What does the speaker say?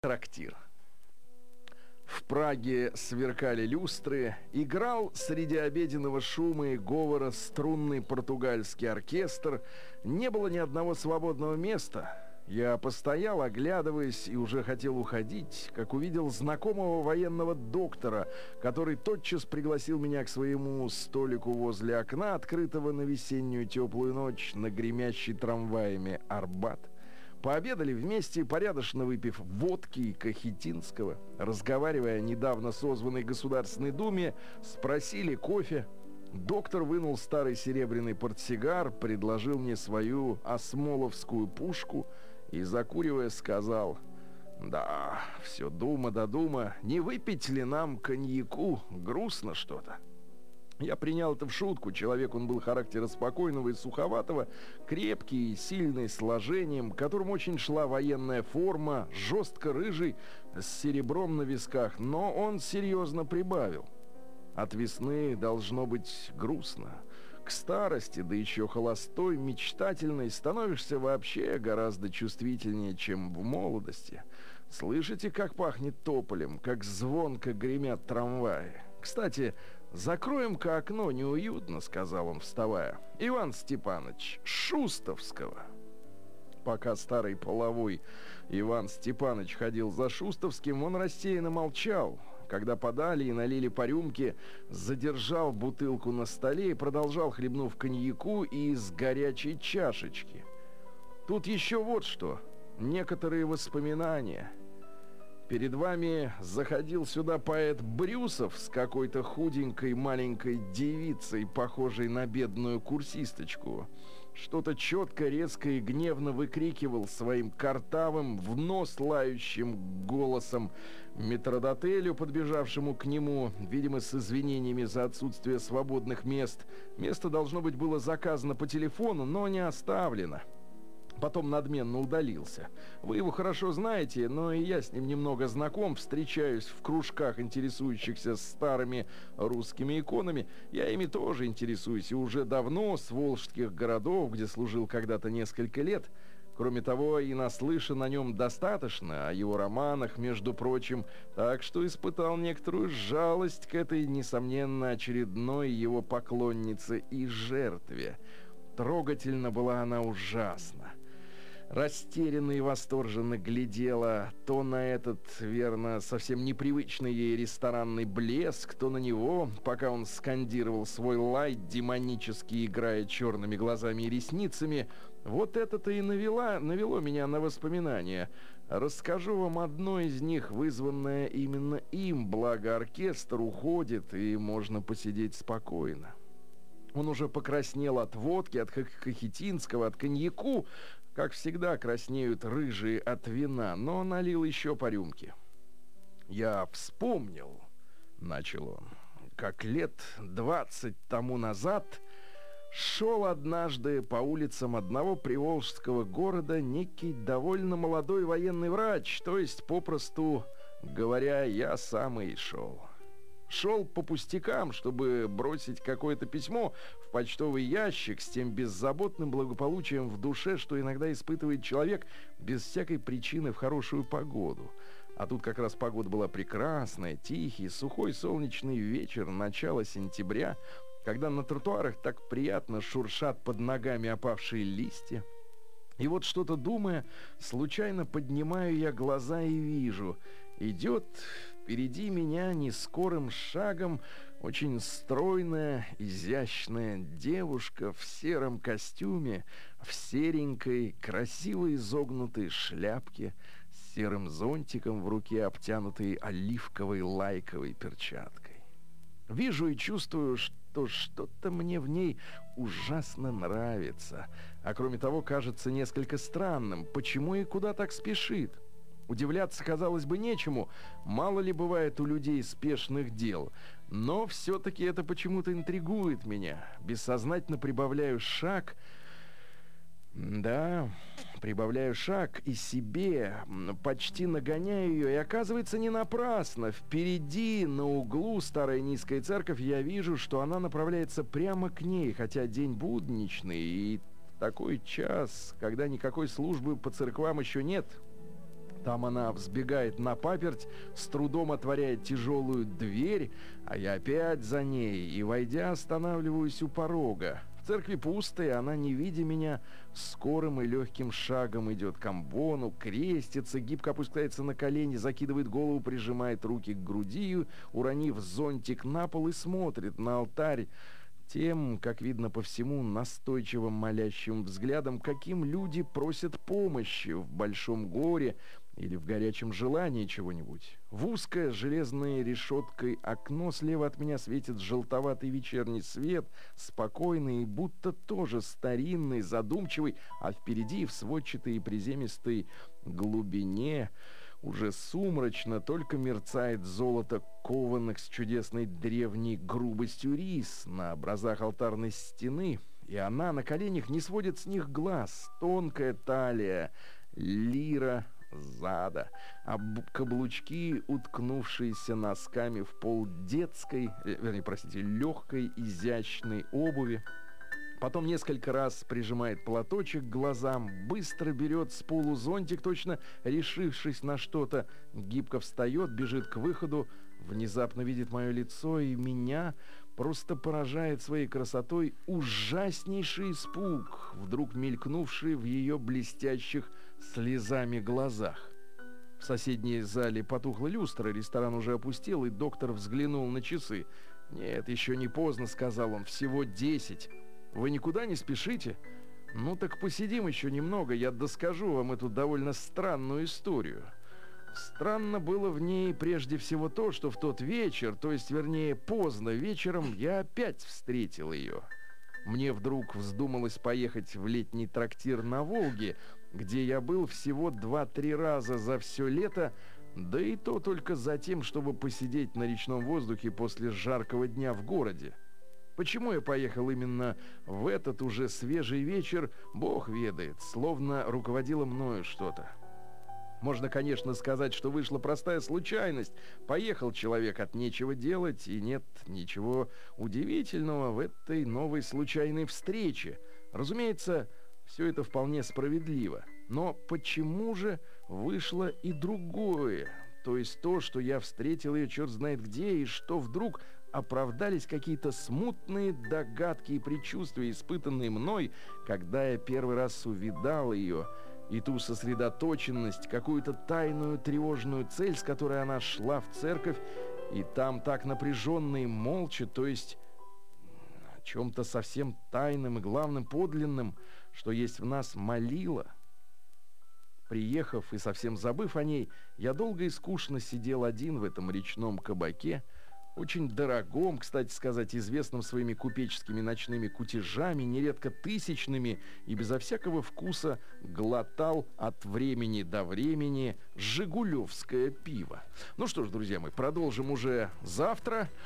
Трактир. В Праге сверкали люстры, играл среди обеденного шума и говора струнный португальский оркестр, не было ни одного свободного места. Я постоял, оглядываясь, и уже хотел уходить, как увидел знакомого военного доктора, который тотчас пригласил меня к своему столику возле окна, открытого на весеннюю теплую ночь на гремящий трамваями Арбат. Пообедали вместе, порядочно выпив водки и Кахетинского. Разговаривая о недавно созванной Государственной Думе, спросили кофе. Доктор вынул старый серебряный портсигар, предложил мне свою осмоловскую пушку и, закуривая, сказал: «Да, все дума да дума, не выпить ли нам коньяку? Грустно что-то». Я принял это в шутку. Человек он был характера спокойного и суховатого, крепкий и сильный сложением, которому очень шла военная форма, жестко рыжий, с серебром на висках, но он серьезно прибавил. От весны должно быть грустно. К старости, да еще холостой, мечтательной, становишься вообще гораздо чувствительнее, чем в молодости. Слышите, как пахнет тополем, как звонко гремят трамваи? Кстати, закроем-ка окно, неуютно, сказал он, вставая. Иван Степанович, Шустовского. Пока старый половой Иван Степанович ходил за Шустовским, он рассеянно молчал. Когда подали и налили по рюмке, задержал бутылку на столе и продолжал, хлебнув коньяку из горячей чашечки. Тут еще вот что, некоторые воспоминания. Перед вами заходил сюда поэт Брюсов с какой-то худенькой маленькой девицей, похожей на бедную курсисточку. Что-то четко, резко и гневно выкрикивал своим картавым, в нос лающим голосом метрдотелю, подбежавшему к нему, видимо, с извинениями за отсутствие свободных мест. Место, должно быть, было заказано по телефону, но не оставлено. Потом надменно удалился. Вы его хорошо знаете, но и я с ним немного знаком, встречаюсь в кружках, интересующихся старыми русскими иконами. Я ими тоже интересуюсь, и уже давно, с волжских городов, где служил когда-то несколько лет. Кроме того, и наслышан о нем достаточно, о его романах, между прочим, так что испытал некоторую жалость к этой, несомненно, очередной его поклоннице и жертве. Трогательно была она ужасно. Растерянно и восторженно глядела то на этот, верно, совсем непривычный ей ресторанный блеск, то на него, пока он скандировал свой лай, демонически играя черными глазами и ресницами. Вот это-то и навело меня на воспоминания. Расскажу вам одно из них, вызванное именно им, благо оркестр уходит, и можно посидеть спокойно. Он уже покраснел от водки, от Кахетинского, от коньяку, как всегда краснеют рыжие от вина, но налил еще по рюмке. «Я вспомнил», — начал он, — «как лет 20 тому назад шел однажды по улицам одного приволжского города некий довольно молодой военный врач, то есть, попросту говоря, я сам и шел». Шел по пустякам, чтобы бросить какое-то письмо в почтовый ящик с тем беззаботным благополучием в душе, что иногда испытывает человек без всякой причины в хорошую погоду. А тут как раз погода была прекрасная, тихий, сухой солнечный вечер, начало сентября, когда на тротуарах так приятно шуршат под ногами опавшие листья. И вот, что-то думая, случайно поднимаю я глаза и вижу, идет впереди меня нескорым шагом очень стройная, изящная девушка в сером костюме, в серенькой, красиво изогнутой шляпке, с серым зонтиком в руке, обтянутой оливковой лайковой перчаткой. Вижу и чувствую, что что-то мне в ней ужасно нравится. А кроме того, кажется несколько странным, почему и куда так спешит. Удивляться, казалось бы, нечему, мало ли бывает у людей спешных дел. Но все-таки это почему-то интригует меня. Бессознательно прибавляю шаг... Да, прибавляю шаг и себе, почти нагоняю ее, и оказывается не напрасно. Впереди, на углу, старая низкая церковь, я вижу, что она направляется прямо к ней, хотя день будничный, и такой час, когда никакой службы по церквам еще нет. Там она взбегает на паперть, с трудом отворяет тяжелую дверь, а я опять за ней и, войдя, останавливаюсь у порога. В церкви пусто, и она, не видя меня, скорым и легким шагом идет к амвону, крестится, гибко опускается на колени, закидывает голову, прижимает руки к груди, уронив зонтик на пол, и смотрит на алтарь тем, как видно по всему, настойчивым молящим взглядом, каким люди просят помощи в большом горе или в горячем желании чего-нибудь. В узкое железной решеткой окно слева от меня светит желтоватый вечерний свет, спокойный и будто тоже старинный, задумчивый, а впереди в сводчатой и приземистой глубине уже сумрачно, только мерцает золото кованых с чудесной древней грубостью рис на образах алтарной стены, и она на коленях не сводит с них глаз. Тонкая талия, лира зада, а каблучки, уткнувшиеся носками в пол детской, легкой, изящной обуви. Потом несколько раз прижимает платочек к глазам, быстро берет с полу зонтик, точно решившись на что-то, гибко встает, бежит к выходу, внезапно видит мое лицо, и меня просто поражает своей красотой ужаснейший испуг, вдруг мелькнувший в ее блестящих слезами глазах. В соседней зале потухла люстра, ресторан уже опустел, и доктор взглянул на часы. «Нет, еще не поздно», — сказал он, — «всего 10. Вы никуда не спешите? Ну так посидим еще немного, я доскажу вам эту довольно странную историю». Странно было в ней прежде всего то, что в тот вечер, то есть, вернее, поздно вечером, я опять встретил ее. Мне вдруг вздумалось поехать в летний трактир на Волге, где я был всего 2-3 раза за все лето, да и то только за тем, чтобы посидеть на речном воздухе после жаркого дня в городе. Почему я поехал именно в этот уже свежий вечер, Бог ведает, словно руководило мною что-то. Можно, конечно, сказать, что вышла простая случайность. Поехал человек от нечего делать, и нет ничего удивительного в этой новой случайной встрече. Разумеется, все это вполне справедливо. Но почему же вышло и другое? То есть то, что я встретил ее черт знает где, и что вдруг оправдались какие-то смутные догадки и предчувствия, испытанные мной, когда я первый раз увидал ее, и ту сосредоточенность, какую-то тайную тревожную цель, с которой она шла в церковь, и там так напряженно и молча, то есть о чем-то совсем тайным и главным подлинным, что есть в нас, молила. Приехав и совсем забыв о ней, я долго и скучно сидел один в этом речном кабаке, очень дорогом, кстати сказать, известным своими купеческими ночными кутежами, нередко тысячными, и безо всякого вкуса глотал от времени до времени жигулевское пиво. Ну что ж, друзья мои, продолжим уже завтра.